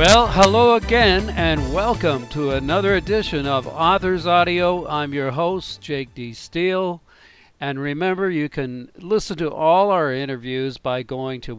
Well, hello again, and welcome to another edition of Authors Audio. I'm your host, Jake D. Steele. And remember, you can listen to all our interviews by going to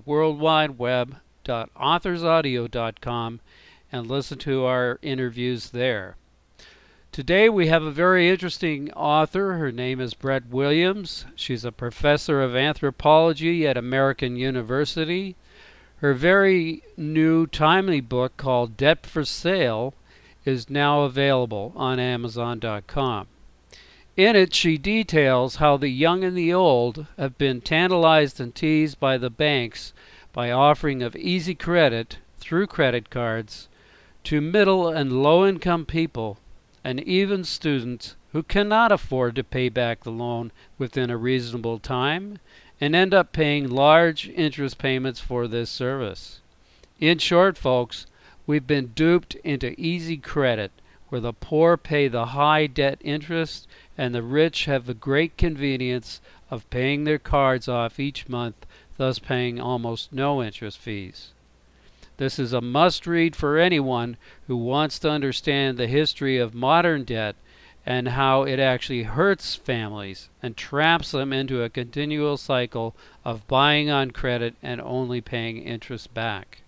worldwideweb.authorsaudio.com and listen to our interviews there. Today we have a very interesting author. Her name is Brett Williams. She's a professor of anthropology at American University. Her very new, timely book called Debt for Sale is now available on Amazon.com. In it, she details how the young and the old have been tantalized and teased by the banks by offering of easy credit through credit cards to middle and low-income people and even students who cannot afford to pay back the loan within a reasonable time and end up paying large interest payments for this service. In short, folks, we've been duped into easy credit, where the poor pay the high debt interest and the rich have the great convenience of paying their cards off each month, thus paying almost no interest fees. This is a must-read for anyone who wants to understand the history of modern debt and how it actually hurts families and traps them into a continual cycle of buying on credit and only paying interest back.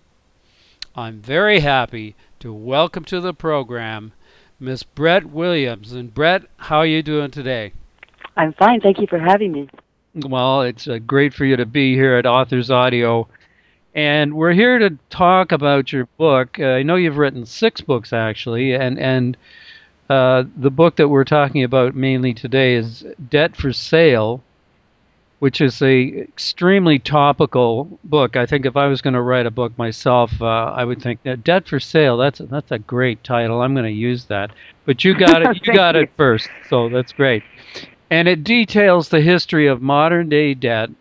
I'm very happy to welcome to the program Miss Brett Williams. And Brett, how are you doing today? I'm fine. Thank you for having me. Well, it's great for you to be here at Authors Audio. And we're here to talk about your book. I know you've written 6 books, actually, and the book that we're talking about mainly today is Debt for Sale, which is a extremely topical book. I think if I was going to write a book myself, I would think that Debt for Sale, that's a great title. I'm going to use that. But you got it. You got it first, so that's great. And it details the history of modern day debt.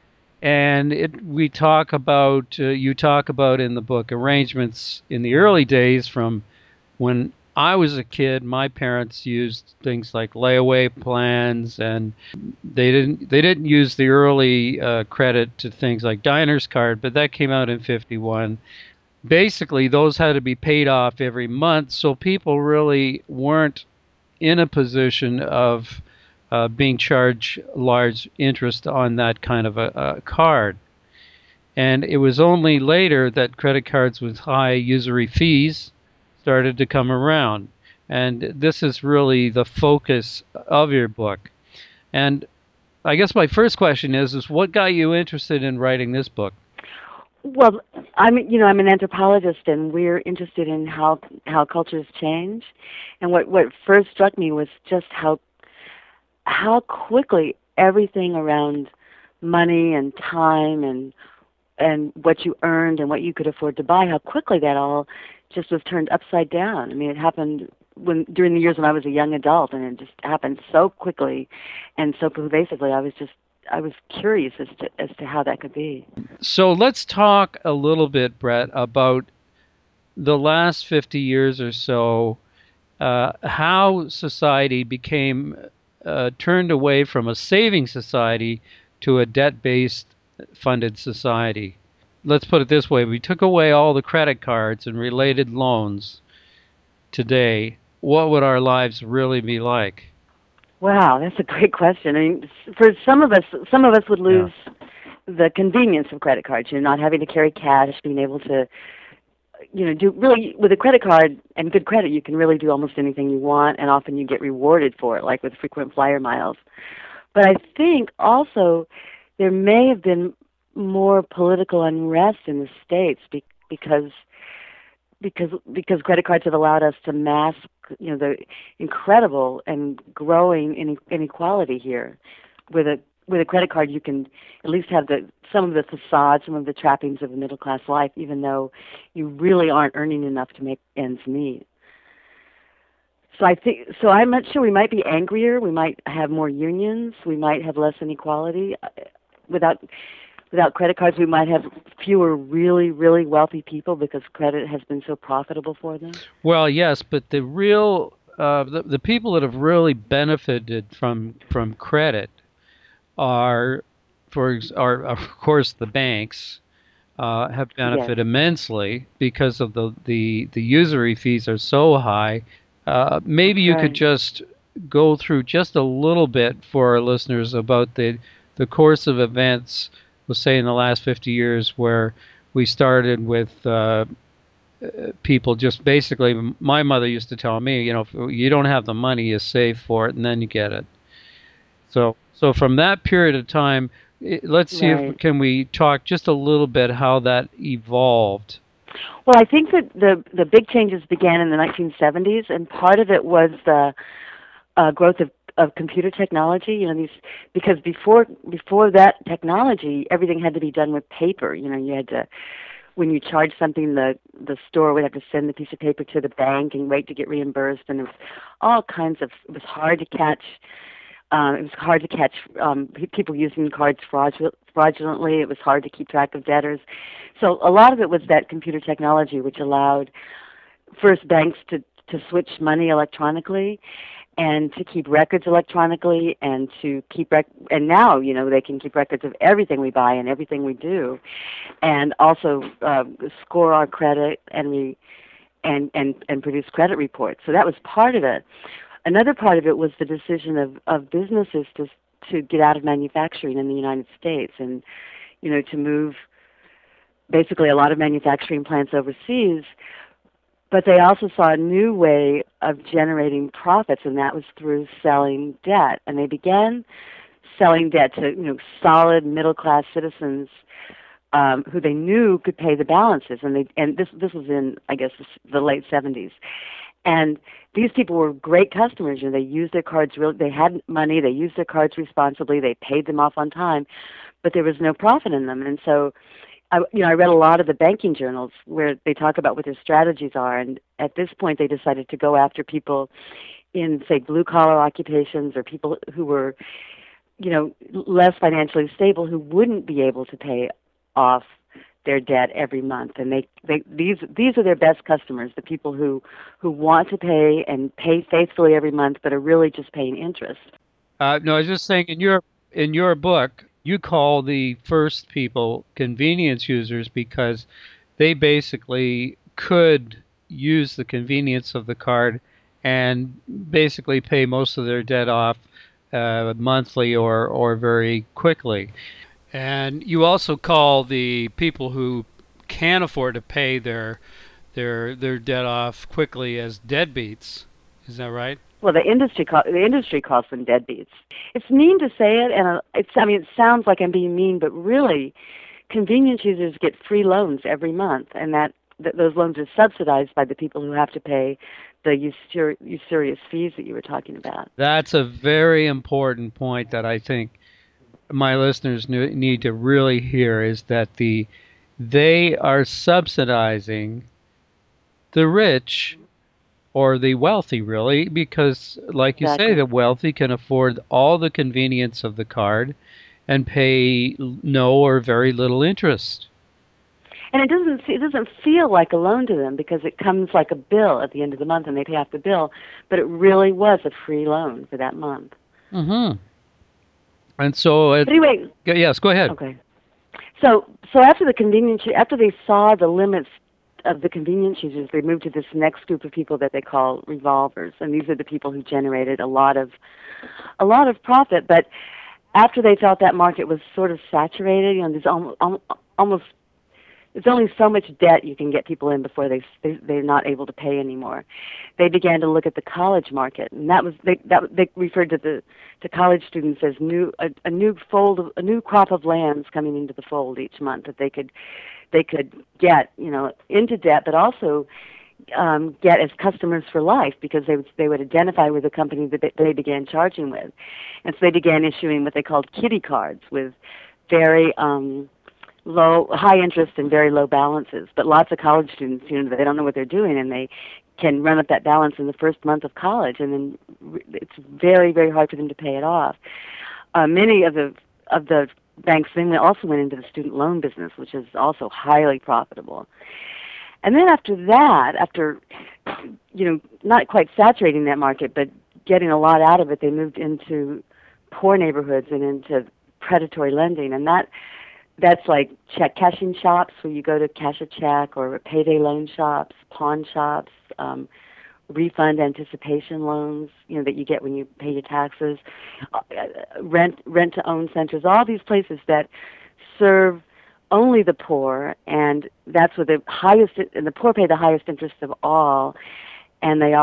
And you talk about in the book arrangements in the early days from when I was a kid. My parents used things like layaway plans, and they didn't use the early credit to things like Diner's card, but that came out in '51. Basically, those had to be paid off every month, so people really weren't in a position of being charged large interest on that kind of a card. And it was only later that credit cards with high usury fees started to come around. And this is really the focus of your book. And I guess my first question is what got you interested in writing this book? Well, I'm an anthropologist, and we're interested in how cultures change. And what first struck me was just how quickly everything around money and time and what you earned and what you could afford to buy, how quickly that all just was turned upside down. I mean, it happened during the years when I was a young adult, and it just happened so quickly and so pervasively. I was curious as to how that could be. So let's talk a little bit, Brett, about the last 50 years or so, how society became turned away from a saving society to a debt-based funded society. Let's put it this way. We took away all the credit cards and related loans today. What would our lives really be like? Wow, that's a great question. I mean, for some of us would lose the convenience of credit cards. You're not having to carry cash, being able to, do really with a credit card and good credit, you can really do almost anything you want, and often you get rewarded for it, like with frequent flyer miles. But I think also there may have been more political unrest in the States because credit cards have allowed us to mask, the incredible and growing inequality here. With a credit card, you can at least have some of the facade, some of the trappings of a middle class life, even though you really aren't earning enough to make ends meet. So I'm not sure. We might be angrier. We might have more unions. We might have less inequality. Without credit cards, we might have fewer really, really wealthy people because credit has been so profitable for them. Well, yes, but the real the people that have really benefited from credit are of course the banks, have Yes. benefited immensely because of the usury fees are so high. Maybe That's you could right. just go through just a little bit for our listeners about the course of events, we'll say in the last 50 years, where we started with people just basically. My mother used to tell me, if you don't have the money, you save for it, and then you get it. So from that period of time, let's see if Right. can we talk just a little bit how that evolved. Well, I think that the big changes began in the 1970s, and part of it was the growth of computer technology. These, because before that technology, everything had to be done with paper. You had to, when you charge something, the store would have to send the piece of paper to the bank and wait to get reimbursed, and there was all kinds of. It was hard to catch. People using cards fraudulently. It was hard to keep track of debtors. So a lot of it was that computer technology, which allowed first banks to switch money electronically and to keep records electronically and to keep and now they can keep records of everything we buy and everything we do, and also score our credit and produce credit reports. So that was part of it. Another part of it was the decision of businesses to get out of manufacturing in the United States and to move basically a lot of manufacturing plants overseas. But they also saw a new way of generating profits, and that was through selling debt. And they began selling debt to solid middle class citizens who they knew could pay the balances. And this was in, I guess, the late 70s. And these people were great customers. They used their cards they had money, they used their cards responsibly, they paid them off on time, but there was no profit in them. And so I read a lot of the banking journals where they talk about what their strategies are, and at this point they decided to go after people in, say, blue-collar occupations or people who were, less financially stable, who wouldn't be able to pay off their debt every month. And these are their best customers, the people who want to pay and pay faithfully every month, but are really just paying interest. No, I was just saying in your book, you call the first people convenience users because they basically could use the convenience of the card and basically pay most of their debt off monthly or very quickly. And you also call the people who can afford to pay their debt off quickly as deadbeats. Is that right? Well, the industry calls them deadbeats. It's mean to say it, and it sounds like I'm being mean, but really, convenience users get free loans every month, and those loans are subsidized by the people who have to pay the usurious fees that you were talking about. That's a very important point that I think my listeners need to really hear is that they are subsidizing the rich or the wealthy, really, because, like you say, Exactly. the wealthy can afford all the convenience of the card and pay no or very little interest. And it doesn't feel like a loan to them because it comes like a bill at the end of the month and they pay off the bill, but it really was a free loan for that month. Mm-hmm. And so, But anyway, yes, go ahead. okay. So after they saw the limits of the convenience users, they moved to this next group of people that they call revolvers, and these are the people who generated a lot of profit. But after they felt that market was sort of saturated, there's almost there's only so much debt you can get people in before they're not able to pay anymore. They began to look at the college market, and they referred to college students as a new crop of lands coming into the fold each month that they could get into debt, but also get as customers for life because they would identify with the company that they began charging with, and so they began issuing what they called kiddie cards with very high interest and very low balances. But lots of college students, they don't know what they're doing, and they can run up that balance in the first month of college, and then it's very, very hard for them to pay it off. Many of the banks then also went into the student loan business, which is also highly profitable. And then after that, not quite saturating that market, but getting a lot out of it, they moved into poor neighborhoods and into predatory lending, and that's like cashing shops where you go to cash a check, or payday loan shops, pawn shops, refund anticipation loans, that you get when you pay your taxes, rent to own centers, all these places that serve only the poor, and that's where the poor pay the highest interest of all, and they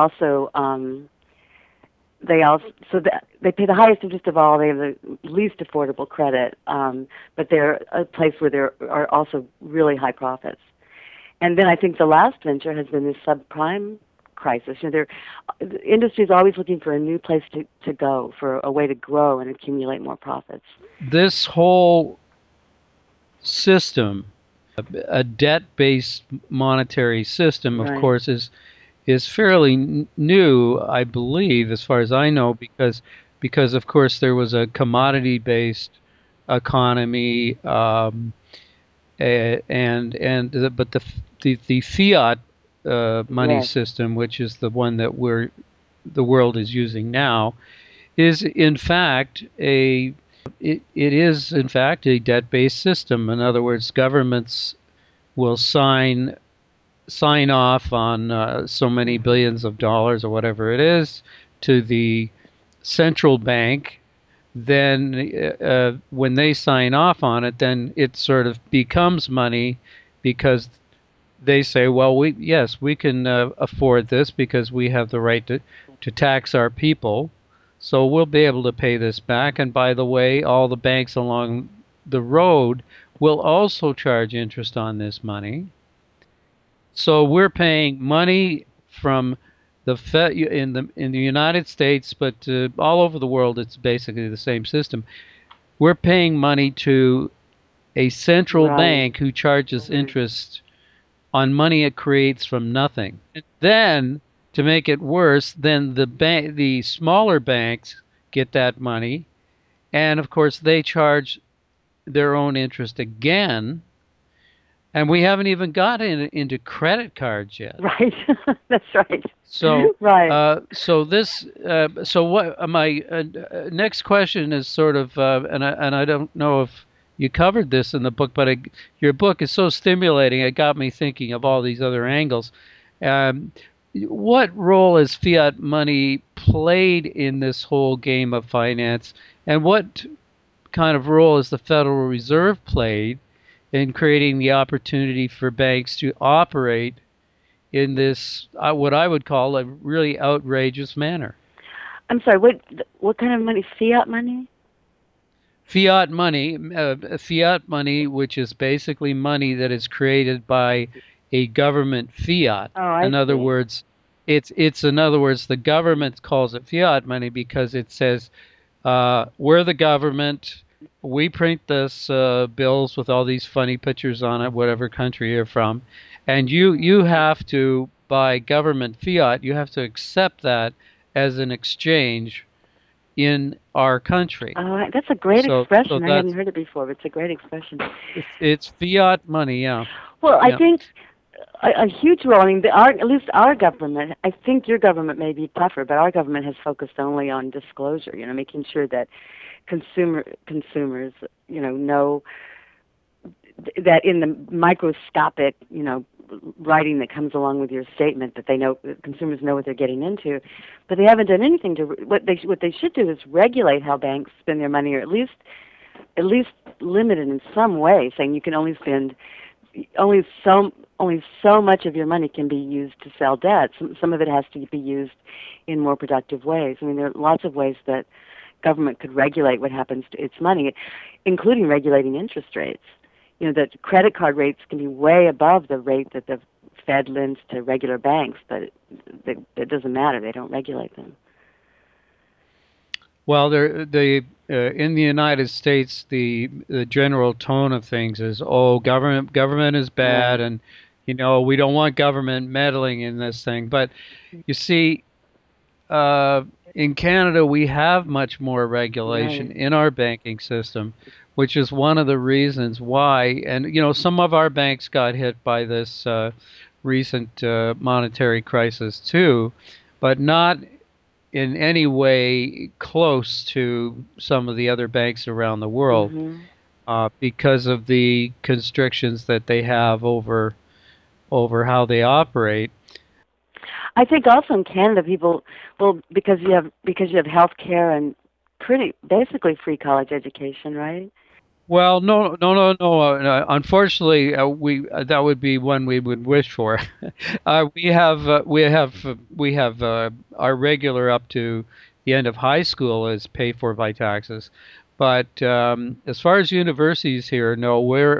pay the highest interest of all. They have the least affordable credit, but they're a place where there are also really high profits. And then I think the last venture has been this subprime crisis. The industry is always looking for a new place to go, for a way to grow and accumulate more profits. This whole system, a debt-based monetary system, of course, is fairly new, I believe, as far as I know, because of course there was a commodity-based economy, but the fiat money system, which is the one that the world is using now, is in fact a debt-based system. In other words, governments will sign off on so many billions of dollars or whatever it is to the central bank. Then when they sign off on it, then it sort of becomes money, because they say, well, we can afford this because we have the right to tax our people, so we'll be able to pay this back. And by the way, all the banks along the road will also charge interest on this money. So we're paying money from the Fed in the United States, but all over the world it's basically the same system. We're paying money to a central bank who charges interest on money it creates from nothing. And then, to make it worse, then the smaller banks get that money, and of course they charge their own interest again. And we haven't even gotten into credit cards yet. Right, that's right. So, so what? My next question is sort of, and I don't know if you covered this in the book, but your book is so stimulating. It got me thinking of all these other angles. What role has fiat money played in this whole game of finance, and what kind of role has the Federal Reserve played in creating the opportunity for banks to operate in this, what I would call, a really outrageous manner? I'm sorry, what kind of money? Fiat money? Fiat money, which is basically money that is created by a government fiat. In other words, the government calls it fiat money because it says, we're the government. We print this bills with all these funny pictures on it, whatever country you're from, and you have to, by government fiat, you have to accept that as an exchange in our country. Oh, that's a great expression. I hadn't heard it before, but it's a great expression. It's fiat money, yeah. Well, I think a huge role. I mean, at least our government. I think your government may be tougher, but our government has focused only on disclosure. Making sure that consumers, know that in the microscopic, writing that comes along with your statement, that consumers know what they're getting into. But they haven't done anything to what they should do is regulate how banks spend their money, or at least limit it in some way, saying you can only spend only so much of your money can be used to sell debt. Some of it has to be used in more productive ways. I mean, there are lots of ways that government could regulate what happens to its money, including regulating interest rates. That credit card rates can be way above the rate that the Fed lends to regular banks, but it doesn't matter. They don't regulate them. Well, in the United States, the general tone of things is, government is bad, and we don't want government meddling in this thing. But you see, in Canada, we have much more regulation in our banking system, which is one of the reasons why. And some of our banks got hit by this recent monetary crisis too, but not in any way close to some of the other banks around the world. because of the constrictions that they have over how they operate. I think also in Canada, people, well, because you have health care and pretty basically free college education, right? Well, no, no, no, no. Unfortunately, we that would be one we would wish for. We have our regular up to the end of high school is paid for by taxes, but as far as universities here, no,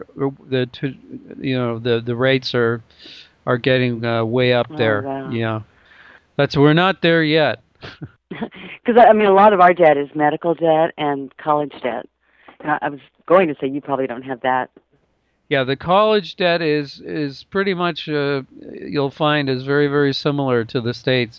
the rates are getting way up Oh there. wow. Yeah, that's we're not there yet. Because I mean, a lot of our debt is medical debt and college debt. And I was going to say you probably don't have that. Yeah, the college debt is pretty much you'll find is very very similar to the states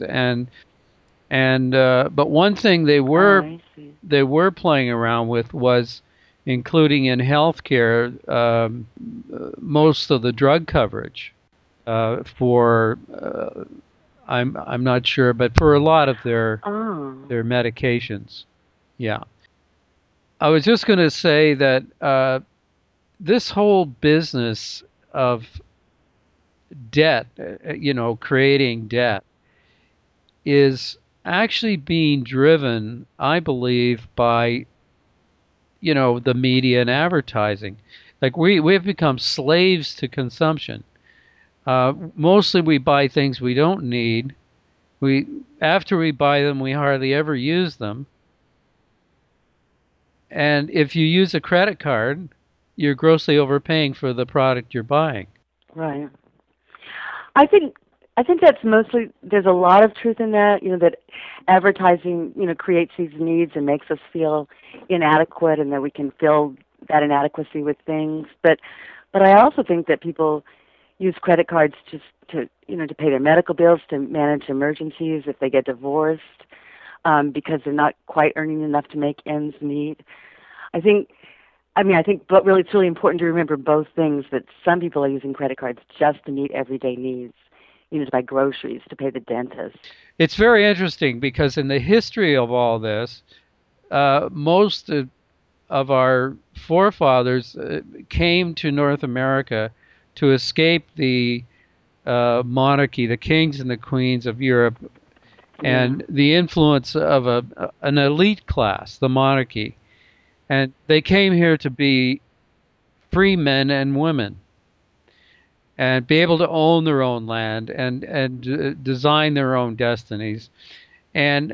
and but one thing Oh, I see. they were playing around with was including in healthcare most of the drug coverage for I'm not sure, but for a lot of Oh. their medications. Yeah, I was just going to say that this whole business of debt, creating debt, is actually being driven, I believe, by the media and advertising. Like we have become slaves to consumption. Mostly, we buy things we don't need. We After we buy them, we hardly ever use them. And if you use a credit card, you're grossly overpaying for the product you're buying. Right. I think I think that's mostly there's a lot of truth in that, that advertising, creates these needs and makes us feel inadequate and that we can fill that inadequacy with things. But I also think that people use credit cards just to pay their medical bills, to manage emergencies if they get divorced, because they're not quite earning enough to make ends meet. I think but really it's really important to remember both things, that some people are using credit cards just to meet everyday needs, to buy groceries, to pay the dentist. It's very interesting because in the history of all this, most of our forefathers came to North America to escape the monarchy, the kings and the queens of Europe, Yeah. and the influence of an elite class, the monarchy. And they came here to be free men and women and be able to own their own land and design their own destinies. And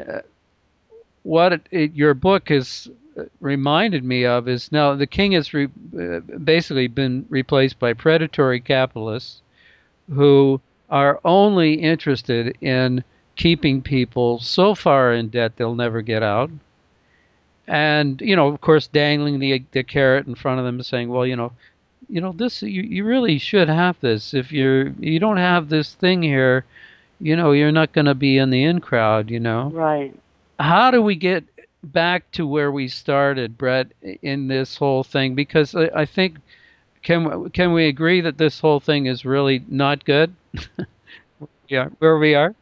your book has reminded me of is now the king has basically been replaced by predatory capitalists who are only interested in keeping people so far in debt they'll never get out. And of course, dangling the carrot in front of them, saying, "Well, this you really should have this. If you don't have this thing here, you're not going to be in the in crowd." Right. How do we get back to where we started, Brett, in this whole thing? Because I think can we agree that this whole thing is really not good? Yeah, where we are.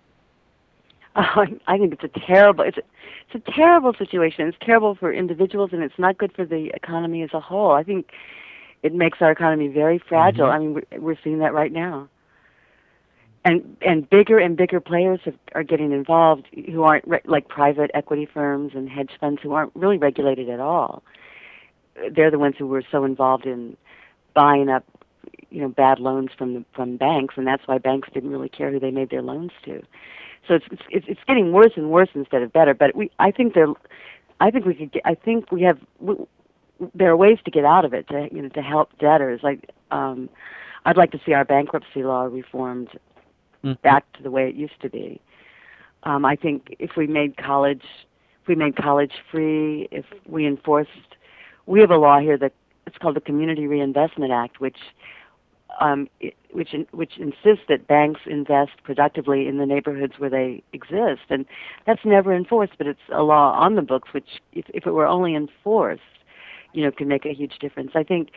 I think it's a terrible situation. It's terrible for individuals, and it's not good for the economy as a whole. I think it makes our economy very fragile. Hmm. I mean, we're seeing that right now. And bigger players are getting involved who aren't like private equity firms and hedge funds who aren't really regulated at all. They're the ones who were so involved in buying up, bad loans from banks, and that's why banks didn't really care who they made their loans to. So it's getting worse and worse instead of better. But I think we could get, I think we have there are ways to get out of it, to help debtors. I'd like to see our bankruptcy law reformed Hmm. back to the way it used to be. I think if we made college free, if we enforced, we have a law here that it's called the Community Reinvestment Act, which insists that banks invest productively in the neighborhoods where they exist, and that's never enforced. But it's a law on the books, which, if it were only enforced, can make a huge difference.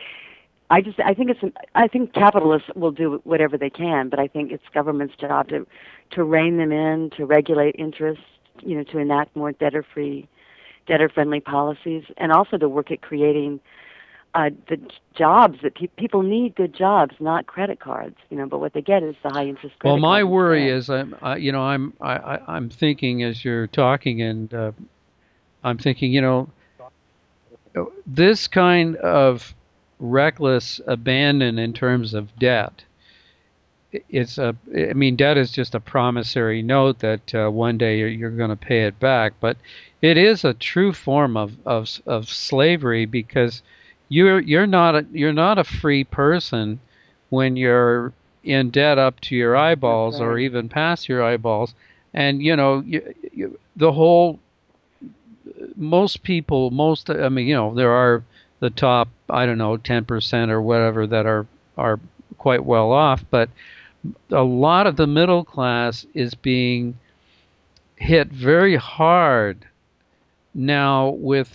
I think capitalists will do whatever they can, but I think it's government's job to rein them in, to regulate interest, to enact more debtor-friendly policies, and also to work at creating the jobs that people need good jobs, not credit cards, but what they get is the high interest Well, credit my card worry instead. is I'm thinking as you're talking, and I'm thinking, this kind of reckless abandon in terms of debt. I mean, debt is just a promissory note that one day you're going to pay it back, but it is a true form of slavery, because you're not a free person when you're in debt up to your That's eyeballs or right. even past your eyeballs. And the whole most people most I mean, there are the top, I don't know, 10% or whatever that are quite well off, but a lot of the middle class is being hit very hard now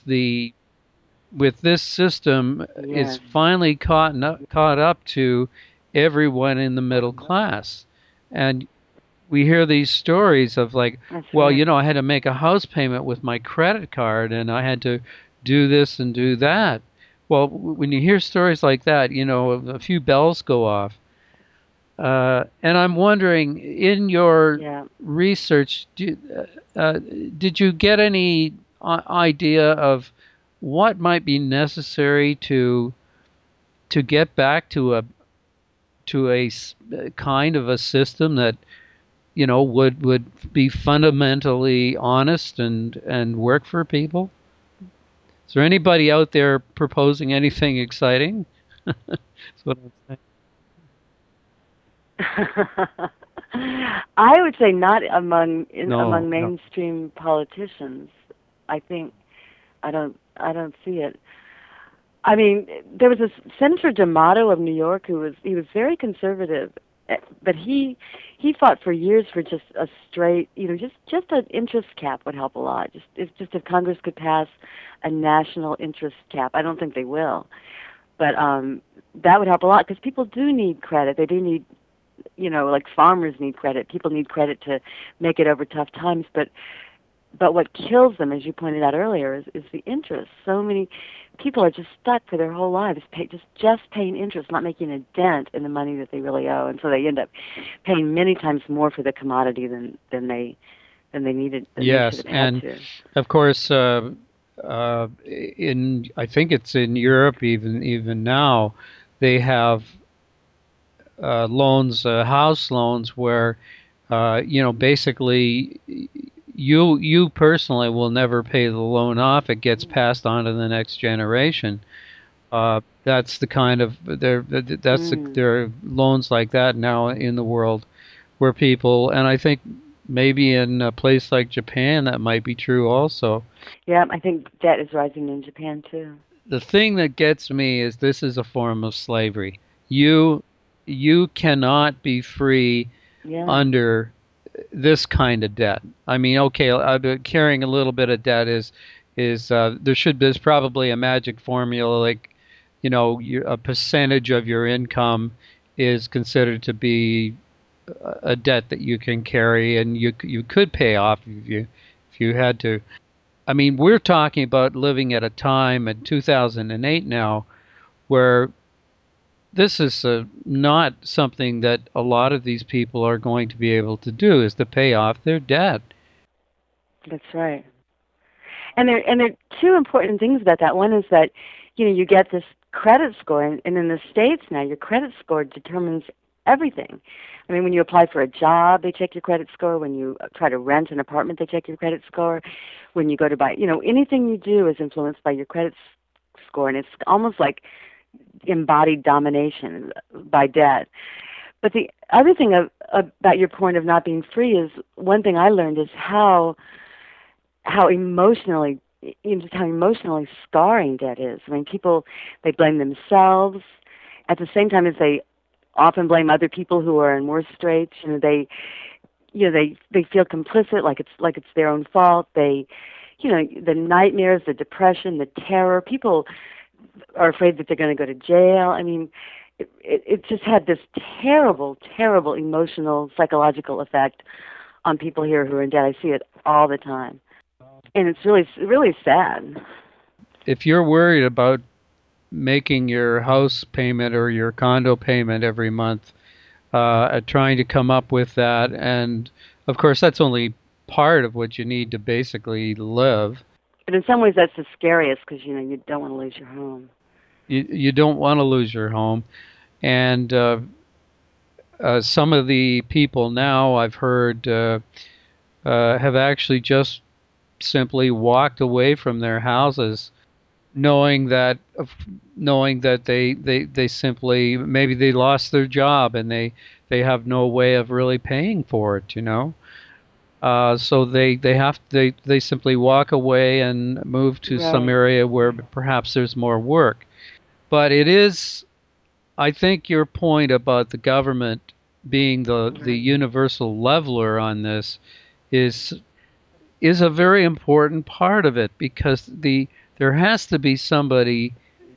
with this system. Is Yes, finally caught up to everyone in the middle class. And we hear these stories of like, that's well, right. I had to make a house payment with my credit card, and I had to do this and do that. Well, when you hear stories like that, a few bells go off. And I'm wondering, in your Yeah. research, did you get any idea of what might be necessary to get back to kind of a system that would be fundamentally honest and work for people? Is there anybody out there proposing anything exciting? That's what I'm saying. I would say not No, among no. mainstream politicians. I think I don't see it. I mean, there was this Senator D'Amato of New York he was very conservative, but he fought for years for just a straight, just an interest cap would help a lot. Just if Congress could pass a national interest cap. I don't think they will, but that would help a lot because people do need credit. They do need, like farmers need credit. People need credit to make it over tough times, but what kills them, as you pointed out earlier, is the interest. So many people are just stuck for their whole lives, just paying interest, not making a dent in the money that they really owe, and so they end up paying many times more for the commodity than they should Yes, have had and to. of course, in I think it's in Europe, even now, they have loans, house loans, where basically you personally will never pay the loan off. It gets passed on to the next generation. That's the kind of Mm. there are loans like that now in the world where people, and I think maybe in a place like Japan that might be true also. Yeah, I think debt is rising in Japan too. The thing that gets me is this is a form of slavery. You you cannot be free Yeah, under this kind of debt. I mean, okay, carrying a little bit of debt is there's probably a magic formula, like a percentage of your income is considered to be a debt that you can carry, and you could pay off if you had to. I mean, we're talking about living at a time in 2008 now where this is not something that a lot of these people are going to be able to do, is to pay off their debt. that's right. And there are two important things about that. One is that, you get this credit score, and in the States now, your credit score determines everything. I mean, when you apply for a job, they check your credit score. When you try to rent an apartment, they check your credit score. When you go to buy, anything you do is influenced by your credit score, and it's almost like embodied domination by debt. But the other thing about your point of not being free is one thing I learned is how emotionally just how emotionally scarring debt is. I mean, people, they blame themselves at the same time as they often blame other people who are in worse straits. They feel complicit, like it's their own fault. The nightmares, the depression, the terror. People are afraid that they're going to go to jail. I mean, it just had this terrible, terrible emotional, psychological effect on people here who are in debt. I see it all the time, and it's really, really sad. If you're worried about making your house payment or your condo payment every month, trying to come up with that. And of course, that's only part of what you need to basically live. But in some ways, that's the scariest because you don't want to lose your home. You don't want to lose your home, and some of the people now I've heard have actually just simply walked away from their houses, knowing that they simply maybe they lost their job and they have no way of really paying for it, so they simply walk away and move to some Right. area where perhaps there's more work. But it is, I think your point about the government being the Right. universal leveler on this is is a very important part of it, because there has to be somebody,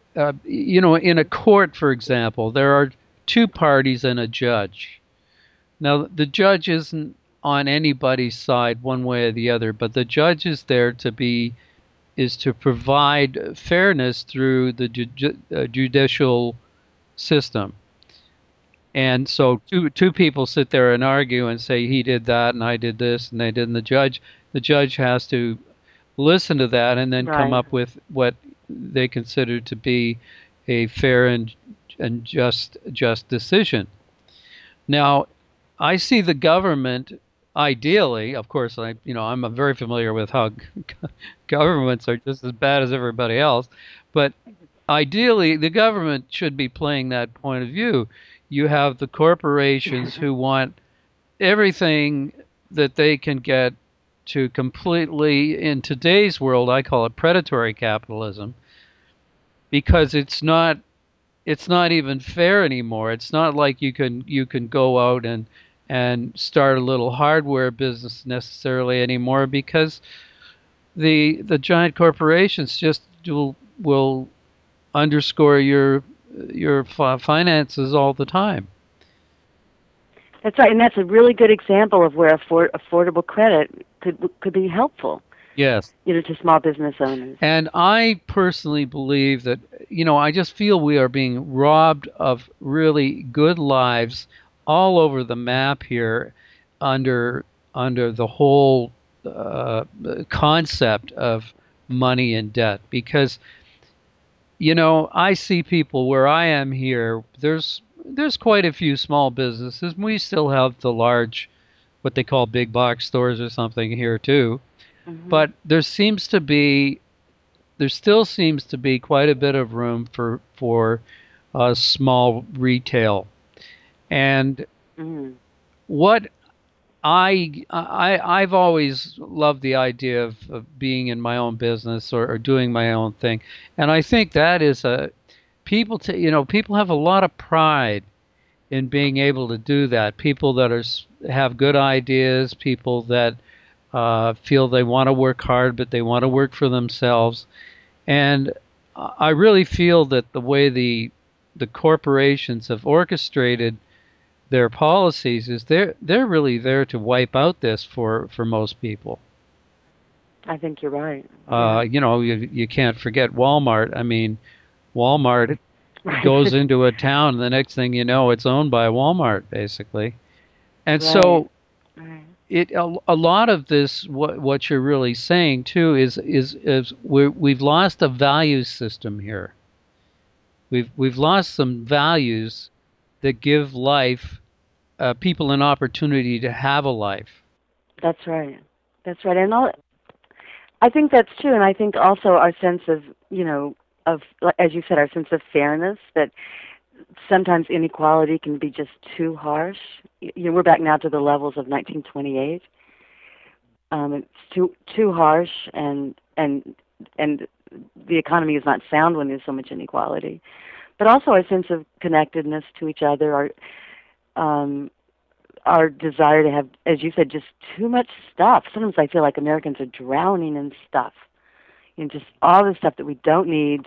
in a court, for example, there are two parties and a judge. Now, the judge isn't on anybody's side one way or the other, but the judge is there is to provide fairness through the judicial system. And so two people sit there and argue and say he did that and I did this and they did, and the judge has to listen to that and then come Right. up with what they consider to be a fair and just decision. Now, I see the government ideally, of course, I'm very familiar with how governments are just as bad as everybody else, but ideally the government should be playing that point of view. You have the corporations who want everything that they can get to completely, in today's world, I call it predatory capitalism, because it's not even fair anymore. It's not like you can go out and start a little hardware business necessarily anymore, because the giant corporations just will underscore your finances all the time. That's right, and that's a really good example of where affordable credit could be helpful, Yes. to small business owners. And I personally believe that, I just feel we are being robbed of really good lives all over the map here, under the whole concept of money and debt. Because, I see people where I am here, there's quite a few small businesses. We still have the large, what they call big box stores or something here too. Hmm. But there still seems to be quite a bit of room for small retail. And Hmm. what I've always loved the idea of being in my own business, or doing my own thing, and I think that is people have a lot of pride in being able to do that. People that have good ideas, people that feel they want to work hard, but they want to work for themselves. And I really feel that the way the corporations have orchestrated their policies is they're really there to wipe out this for most people. I think you're right. Yeah. You can't forget Walmart. I mean, Walmart goes Right. into a town, and the next thing you know, it's owned by Walmart, basically. And Right. so Right. a lot of this, what you're really saying too, is we've lost a value system here. We've lost some values that give life, people an opportunity to have a life. That's right. That's right. I think that's true, and I think also our sense of, like, as you said, our sense of fairness, that sometimes inequality can be just too harsh. We're back now to the levels of 1928. It's too harsh, and the economy is not sound when there's so much inequality. But also our sense of connectedness to each other, our desire to have, as you said, just too much stuff. Sometimes I feel like Americans are drowning in stuff, just all the stuff that we don't need,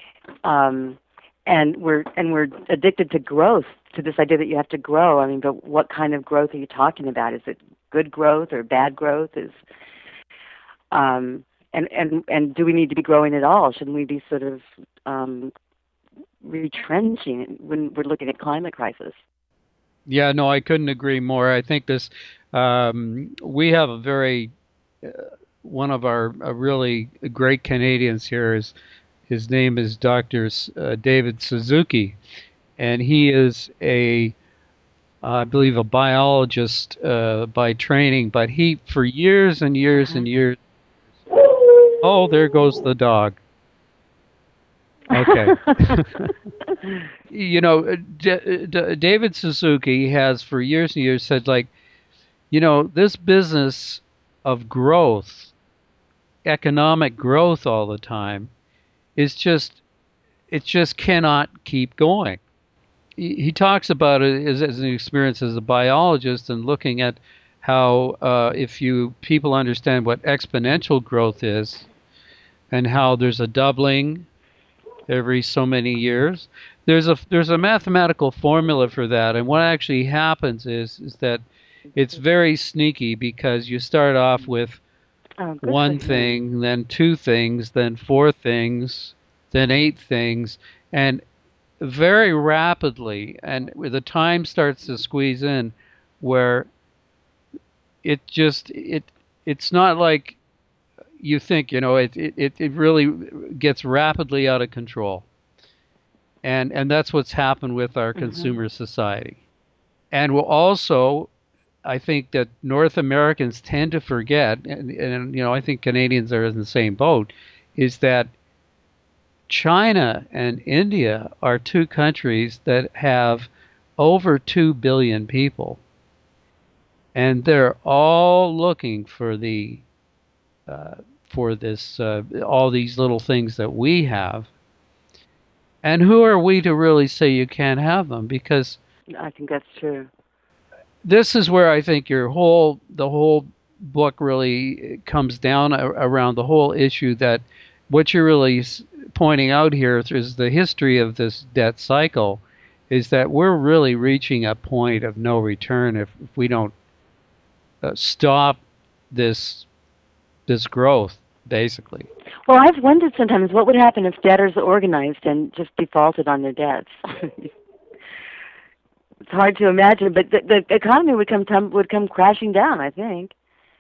and we're addicted to growth, to this idea that you have to grow. I mean, but what kind of growth are you talking about? Is it good growth or bad growth? And do we need to be growing at all? Shouldn't we be sort of retrenching when we're looking at climate crisis. Yeah, no, I couldn't agree more. I think this, we have a very, one of our really great Canadians here is, his name is Dr. David Suzuki, and he is I believe a biologist by training, but he, for years and years and years, oh, there goes the dog. Okay. You know, David Suzuki has for years and years said, like, you know, this business of growth, economic growth all the time, is just, it just cannot keep going. He talks about it as an experience as a biologist and looking at how if people understand what exponential growth is and how there's a doubling every so many years, there's a mathematical formula for that, and what actually happens is that it's very sneaky, because you start off with one thing, then two things, then four things, then eight things, and very rapidly, and the time starts to squeeze in, where it's not like you think, you know, it really gets rapidly out of control. And that's what's happened with our consumer society. And we'll also, I think that North Americans tend to forget, and you know, I think Canadians are in the same boat, is that China and India are two countries that have over 2 billion people. And they're all looking for all these little things that we have. And who are we to really say you can't have them? Because I think that's true. This is where I think the whole book really comes down around the whole issue, that what you're really pointing out here is the history of this debt cycle, is that we're really reaching a point of no return if we don't stop this growth, basically. Well, I've wondered sometimes what would happen if debtors organized and just defaulted on their debts. It's hard to imagine, but the economy would come crashing down, I think.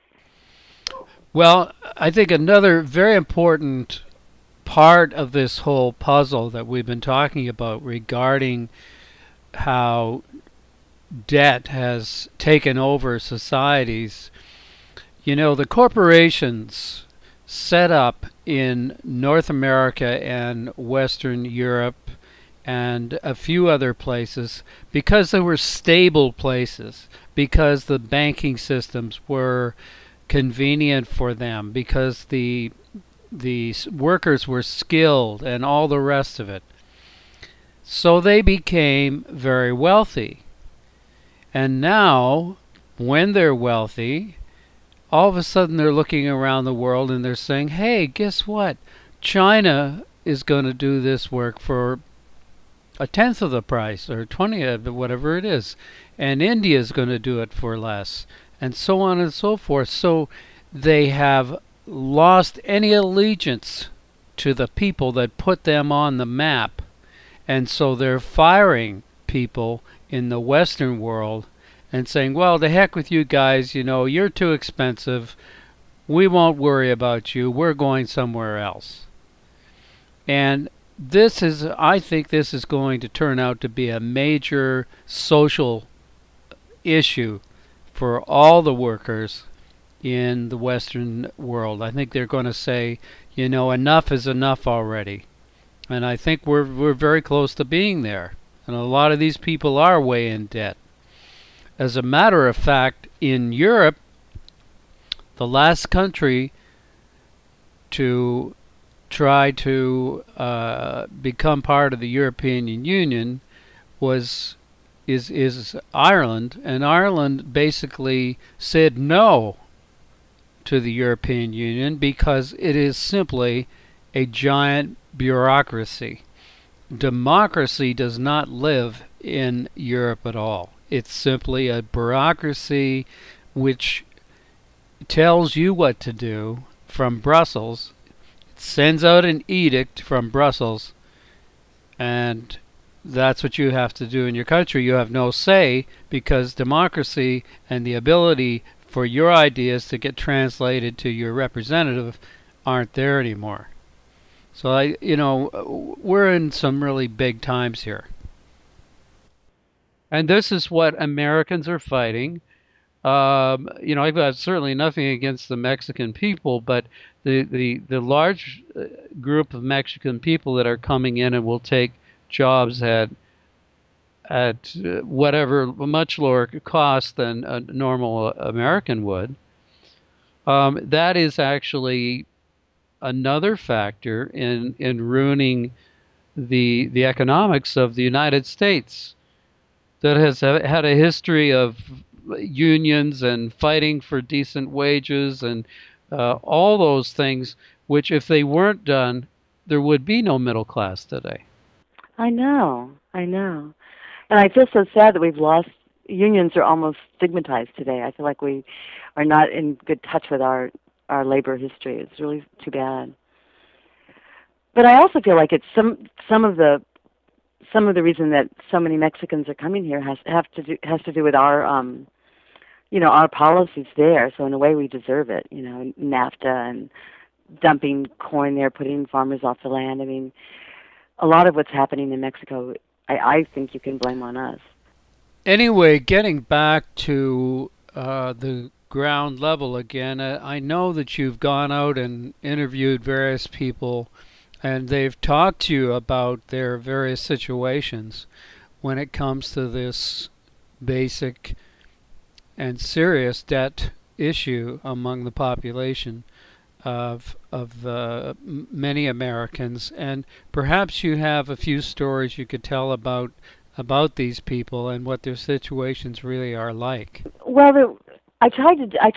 Well, I think another very important part of this whole puzzle that we've been talking about regarding how debt has taken over societies, you know, the corporations set up in North America and Western Europe and a few other places because they were stable places, because the banking systems were convenient for them, because the workers were skilled and all the rest of it. So they became very wealthy. And now, when they're wealthy, all of a sudden they're looking around the world and they're saying, hey, guess what? China is going to do this work for a tenth of the price, or 20 of whatever it is. And India is going to do it for less, and so on and so forth. So they have lost any allegiance to the people that put them on the map. And so they're firing people in the Western world and saying, well, the heck with you guys, you know, you're too expensive. We won't worry about you. We're going somewhere else. And I think this is going to turn out to be a major social issue for all the workers in the Western world. I think they're going to say, you know, enough is enough already. And I think we're very close to being there. And a lot of these people are way in debt. As a matter of fact, in Europe, the last country to try to become part of the European Union is Ireland, and Ireland basically said no to the European Union because it is simply a giant bureaucracy. Democracy does not live in Europe at all. It's simply a bureaucracy which tells you what to do from Brussels. It sends out an edict from Brussels, and that's what you have to do in your country. You have no say because democracy and the ability for your ideas to get translated to your representative aren't there anymore. So we're in some really big times here. And this is what Americans are fighting. I've got certainly nothing against the Mexican people, but the large group of Mexican people that are coming in and will take jobs at whatever much lower cost than a normal American would. That is actually another factor in ruining the economics of the United States that has had a history of unions and fighting for decent wages and all those things, which if they weren't done, there would be no middle class today. I know. And I feel so sad that we've lost, unions are almost stigmatized today. I feel like we are not in good touch with our labor history. It's really too bad. But I also feel like it's some of the reason that so many Mexicans are coming here has to do with our our policies there. So in a way, we deserve it. NAFTA and dumping corn there, putting farmers off the land. I mean, a lot of what's happening in Mexico, I think you can blame on us. Anyway, getting back to the ground level again, I know that you've gone out and interviewed various people, and they've talked to you about their various situations when it comes to this basic and serious debt issue among the population of many Americans. And perhaps you have a few stories you could tell about these people and what their situations really are like. Well, I tried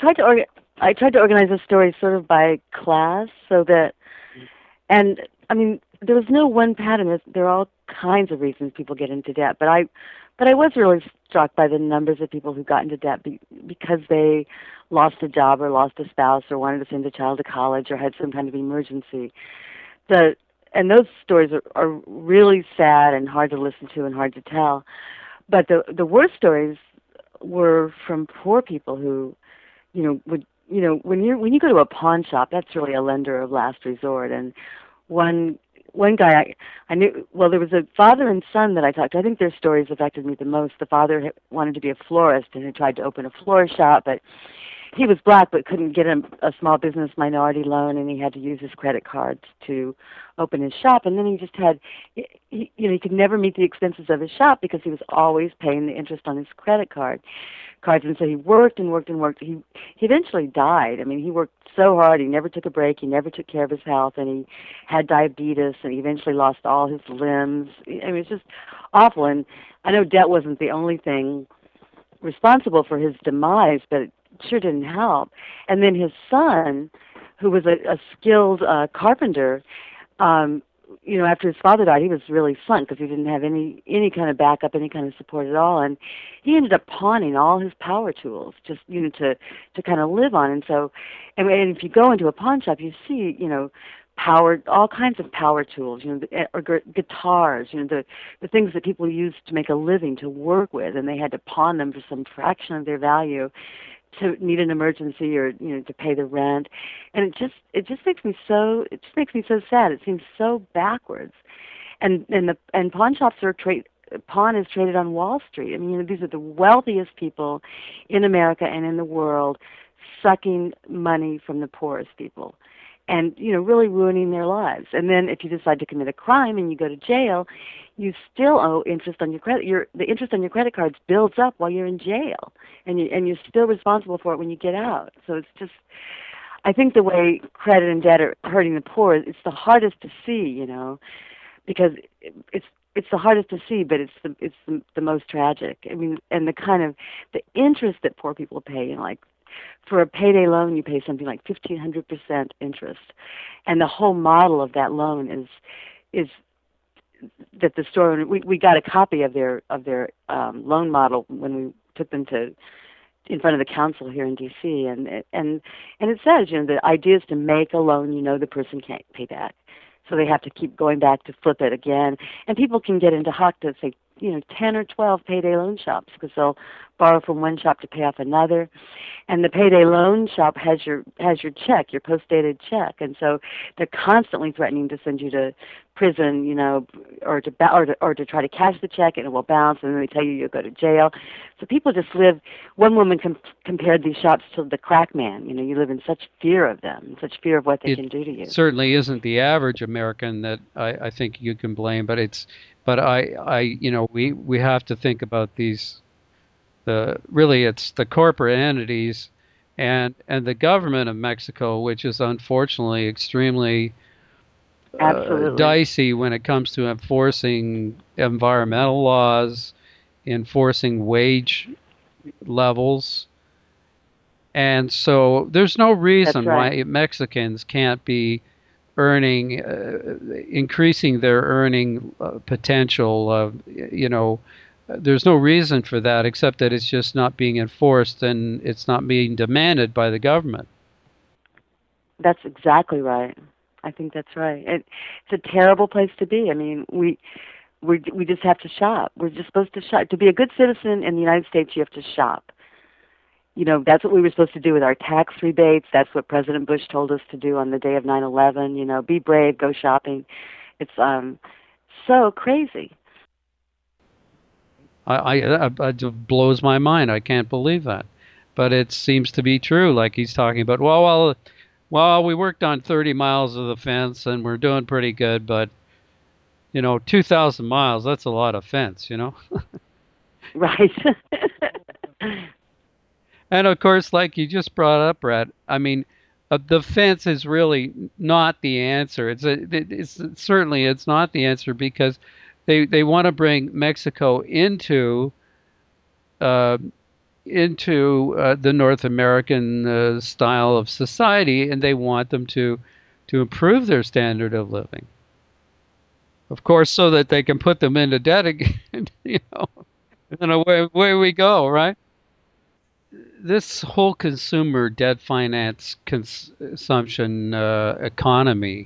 to organize the story sort of by class, so that, and I mean, there was no one pattern. There are all kinds of reasons people get into debt, but I was really struck by the numbers of people who got into debt because they lost a job or lost a spouse or wanted to send a child to college or had some kind of emergency. And those stories are really sad and hard to listen to and hard to tell. But the worst stories were from poor people who, when you go to a pawn shop, that's really a lender of last resort. And one guy I knew, well, there was a father and son that I talked to. I think their stories affected me the most. The father wanted to be a florist and had tried to open a flower shop, but he was black but couldn't get a small business minority loan, and he had to use his credit cards to open his shop. And then he just had, he could never meet the expenses of his shop because he was always paying the interest on his credit cards. And so he worked and worked and worked. He eventually died. I mean, he worked so hard. He never took a break. He never took care of his health, and he had diabetes, and he eventually lost all his limbs. I mean, it's just awful. And I know debt wasn't the only thing responsible for his demise, but it sure didn't help. And then his son, who was a skilled carpenter, after his father died, he was really sunk because he didn't have any kind of backup, any kind of support at all. And he ended up pawning all his power tools just, to kind of live on. And so, and if you go into a pawn shop, you see, all kinds of power tools, or guitars, the things that people used to make a living, to work with, and they had to pawn them for some fraction of their value to meet an emergency or to pay the rent. And it just makes me so sad. It seems so backwards. And pawn shops pawn is traded on Wall Street. I mean, these are the wealthiest people in America and in the world sucking money from the poorest people and really ruining their lives. And then if you decide to commit a crime and you go to jail, you still owe interest on your credit. The interest on your credit cards builds up while you're in jail, and you're still responsible for it when you get out. So it's just, I think the way credit and debt are hurting the poor, it's the hardest to see, because it's the hardest to see, but it's the most tragic. I mean, and the interest that poor people pay, like for a payday loan, you pay something like 1,500% interest, and the whole model of that loan is that the store, we got a copy of their loan model when we took them in front of the council here in D.C. and it says the idea is to make a loan the person can't pay back. so they have to keep going back to flip it again. And people can get into hock to say, 10 or 12 payday loan shops because they'll borrow from one shop to pay off another. And the payday loan shop has your check, your post-dated check. And so they're constantly threatening to send you to prison, or to try to cash the check, and it will bounce, and then they tell you you'll go to jail. So people just live. One woman compared these shops to the crack man. You live in such fear of them, such fear of what they can do to you. It certainly isn't the average American that I think you can blame, but we have to think about these. It's the corporate entities and the government of Mexico, which is unfortunately extremely dicey when it comes to enforcing environmental laws, enforcing wage levels. And so there's no reason why Mexicans can't be increasing their earning potential. There's no reason for that except that it's just not being enforced and it's not being demanded by the government. That's exactly right. I think that's right. It's a terrible place to be. I mean, we just have to shop. We're just supposed to shop. To be a good citizen in the United States, you have to shop. That's what we were supposed to do with our tax rebates. That's what President Bush told us to do on the day of 9/11. Be brave, go shopping. It's so crazy. It blows my mind. I can't believe that, but it seems to be true. Like he's talking about. Well, we worked on 30 miles of the fence and we're doing pretty good, but 2,000 miles—that's a lot of fence, Right. And of course, like you just brought up, Brett, I mean, the fence is really not the answer. It's not the answer because they want to bring Mexico into the North American style of society, and they want them to improve their standard of living. Of course, so that they can put them into debt again, and away we go, right? This whole consumer debt finance consumption economy,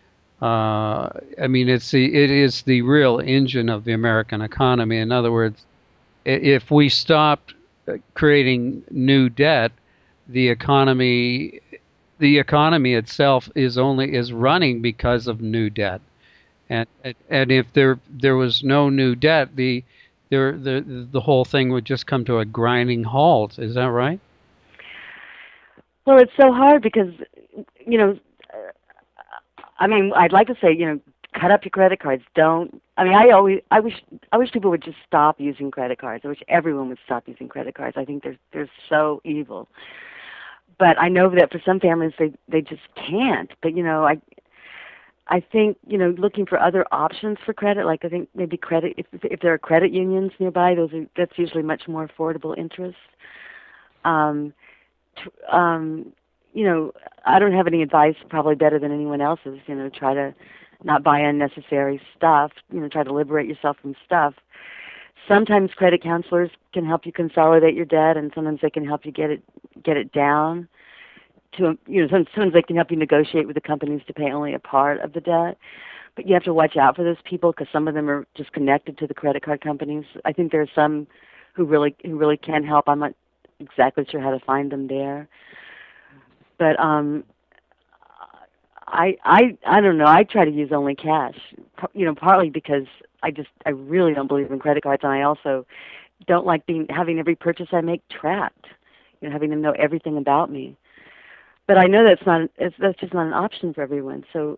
it is the real engine of the American economy. In other words, if we stop creating new debt, the economy itself is running because of new debt, and if there was no new debt, the whole thing would just come to a grinding halt. Is that right? Well, it's so hard because, I'd like to say, cut up your credit cards. I wish people would just stop using credit cards. I wish everyone would stop using credit cards. I think they're so evil. But I know that for some families, they just can't. But, I think, looking for other options for credit, like I think maybe credit, if there are credit unions nearby, that's usually much more affordable interest. I don't have any advice, probably better than anyone else's, try to not buy unnecessary stuff, try to liberate yourself from stuff. Sometimes credit counselors can help you consolidate your debt, and sometimes they can help you get it down. Sometimes they can help you negotiate with the companies to pay only a part of the debt. But you have to watch out for those people because some of them are just connected to the credit card companies. I think there are some who really can help. I'm not exactly sure how to find them there. But I don't know. I try to use only cash. Partly because I really don't believe in credit cards, and I also don't like having every purchase I make tracked. Having them know everything about me. But I know that's just not an option for everyone. So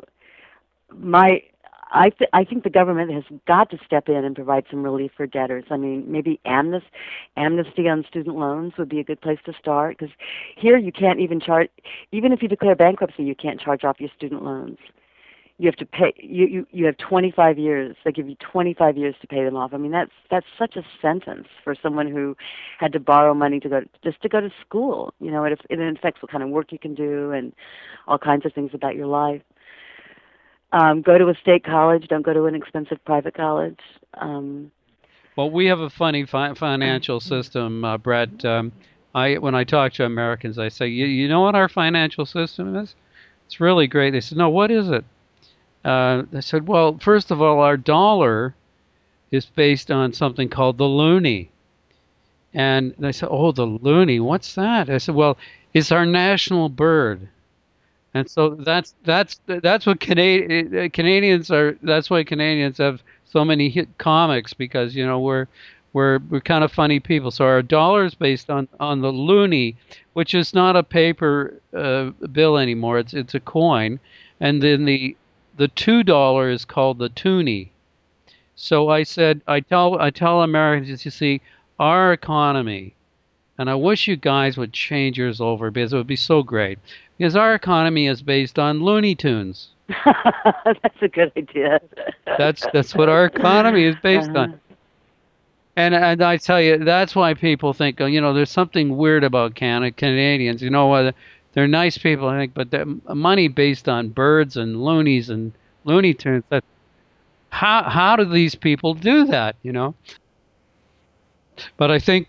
I think the government has got to step in and provide some relief for debtors. I mean, maybe amnesty on student loans would be a good place to start, because here you can't even charge, even if you declare bankruptcy, you can't charge off your student loans. You have to pay. You have 25 years. They give you 25 years to pay them off. I mean, that's such a sentence for someone who had to borrow money to go to school. It affects what kind of work you can do and all kinds of things about your life. Go to a state college. Don't go to an expensive private college. Well, we have a funny financial system, Brett. When I talk to Americans, I say, you know what our financial system is? It's really great. They say, no, what is it? I said, well, first of all, our dollar is based on something called the loonie. And they said, oh, the loonie, what's that? I said, well, it's our national bird. And so that's what Canadians are. That's why Canadians have so many hit comics, because we're kind of funny people. So our dollar is based on the loonie, which is not a paper bill anymore. It's a coin, and then the $2 is called the toonie. So I said, I tell Americans, you see, our economy, and I wish you guys would change yours over, because it would be so great. Because our economy is based on Looney Tunes. That's a good idea. That's what our economy is based on. And I tell you, that's why people think, there's something weird about Canadians. They're nice people, I think, but the money based on birds and loonies and Looney Tunes. How do these people do that? But I think,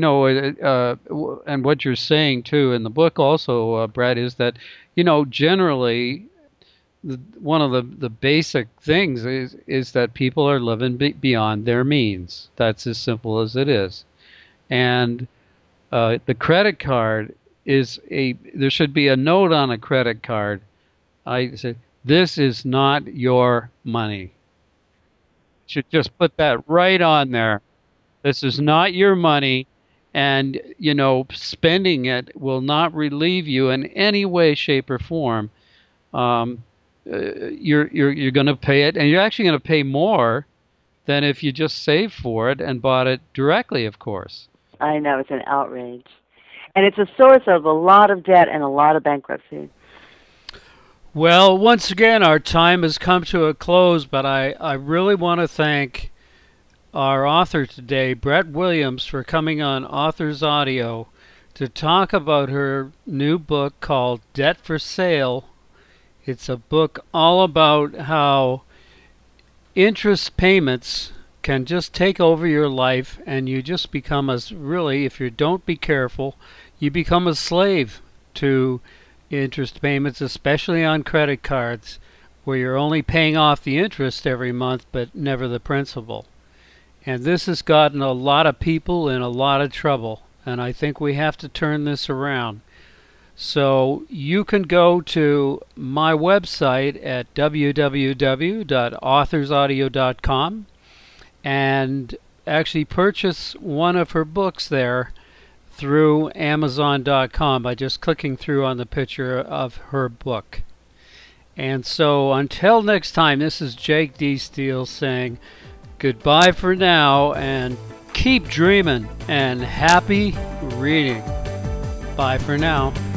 and what you're saying too in the book also, Brett, is that, generally, one of the basic things is that people are living beyond their means. That's as simple as it is. And the credit card there should be a note on a credit card. I said, this is not your money. Should just put that right on there. This is not your money, and spending it will not relieve you in any way, shape, or form. You're going to pay it, and you're actually going to pay more than if you just saved for it and bought it directly, of course. I know, it's an outrage, and it's a source of a lot of debt and a lot of bankruptcy. Well, once again, our time has come to a close, but I really want to thank our author today, Brett Williams, for coming on Authors Audio to talk about her new book called Debt for Sale. It's a book all about how interest payments can just take over your life, and you just become if you don't be careful, you become a slave to interest payments, especially on credit cards, where you're only paying off the interest every month but never the principal. And this has gotten a lot of people in a lot of trouble, and I think we have to turn this around. So you can go to my website at www.authorsaudio.com and actually purchase one of her books there through Amazon.com by just clicking through on the picture of her book. And so until next time, this is Jake D. Steele saying goodbye for now, and keep dreaming, and happy reading. Bye for now.